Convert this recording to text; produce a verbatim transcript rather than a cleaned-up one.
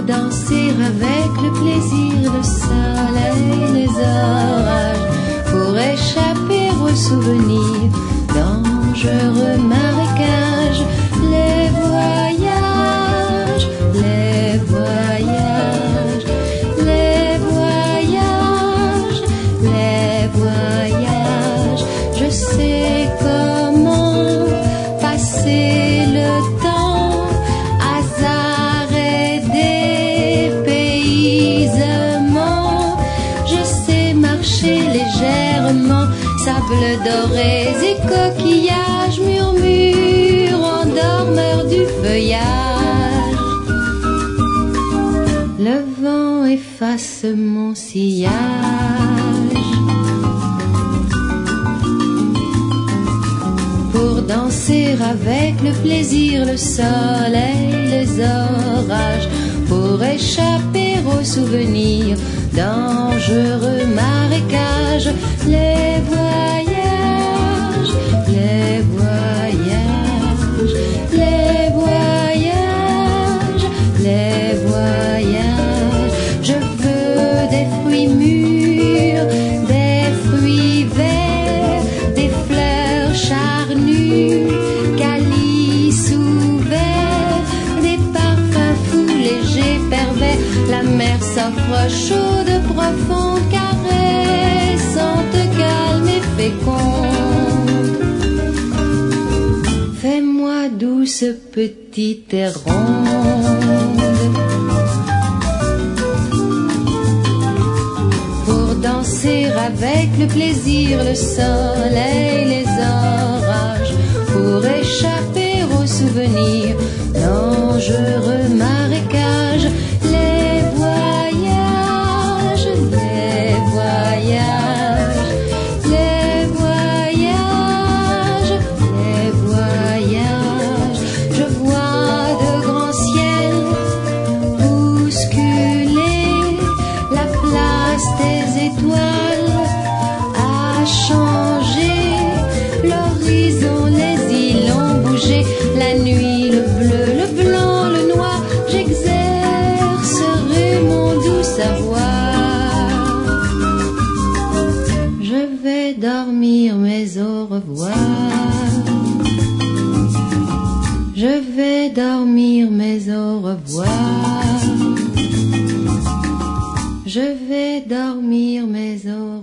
danser avec le plaisir, le soleil, les orages, pour échapper aux souvenirs, dangereux marécages, les voyages, les voyages, les voyages, les voyages. Je sais comment passer le temps, hasard et dépaysement. Je sais marcher légèrement, sable dorés et coquillages, murmure en dormeur du feuillage. Le vent efface mon sillage. Pour danser avec le plaisir, le soleil, les orages, pour échapper aux souvenirs, dangereux marécages, les voyages, les voyages, les voyages, les voyages. Je veux des fruits mûrs, des fruits verts, des fleurs charnues, calices ouverts, des parfums fous, légers, pervers. La mer s'offre chaude, profonde, caressante, calme et féconde. Fais-moi douce petite et ronde. Pour danser avec le plaisir, le soleil, les orages, pour échapper aux souvenirs, dangereux marécages, les voyages, les voyages, les voyages, les voyages. Je vois de grands ciels bousculer la place des étoiles, a changé l'horizon, les îles ont bougé, la nuit, le bleu, le blanc, le noir. J'exercerai mon doux savoir. Je vais dormir, mais au revoir. Je vais dormir, mais au revoir. Je vais dormir, mais au